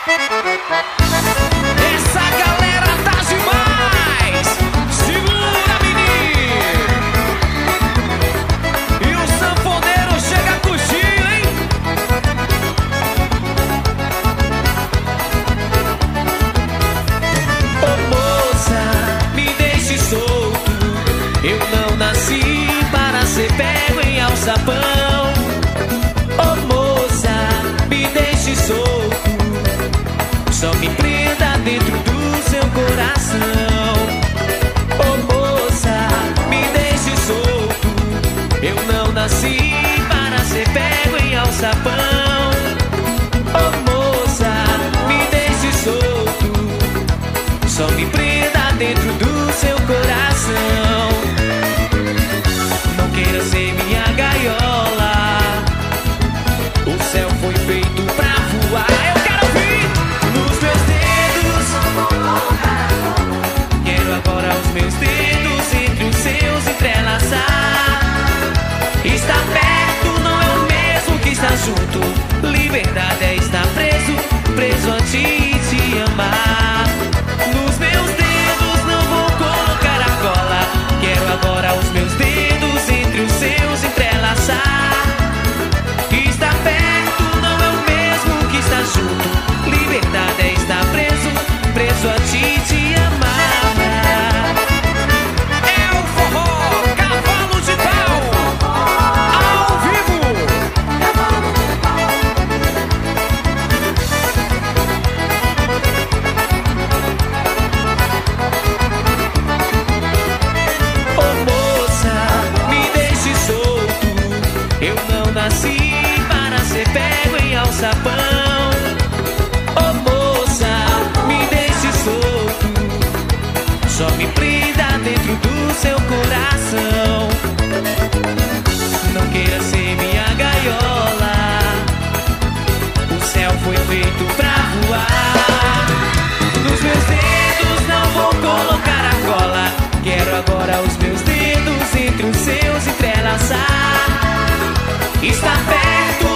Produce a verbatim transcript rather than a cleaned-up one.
Essa galera tá demais. Segura, menino. E o sanfoneiro chega a curtir, hein? Ô moça, me deixe solto. Eu não nasci para ser pego em alçapão. Ô moça, me deixe solto. Só me prenda dentro do seu coração. Ô moça, me deixe solto. Eu não nasci para ser pego em alçapão. Ô moça, me deixe solto. Só me prenda dentro do seu coração. Não queira ser minha gaiola. O céu foi feito pra voar. Eu quero ouvir nos meus dedos. Quero agora os meus dedos entre os seus entrelaçar. Estar perto não é o mesmo que estar junto. Liberdade é estar preso, preso a ti e te amar. Nos meus dedos não vou colocar a cola. Quero agora os meus dedos entre os seus entrelaçar. Estar perto não é o mesmo que estar junto. Liberdade é estar preso, preso a ti e te amar. É o forró, cavalo de pau, ao vivo. Ô moça, me deixe solto. Eu não nasci para ser pego em alçapão. Ô moça, me deixe solto. Só me prenda dentro do seu coração. Não queira ser minha gaiola. O céu foi feito pra voar. Nos meus dedos não vou colocar a cola. Quero agora os meus dedos entre os seus entrelaçar. Estar perto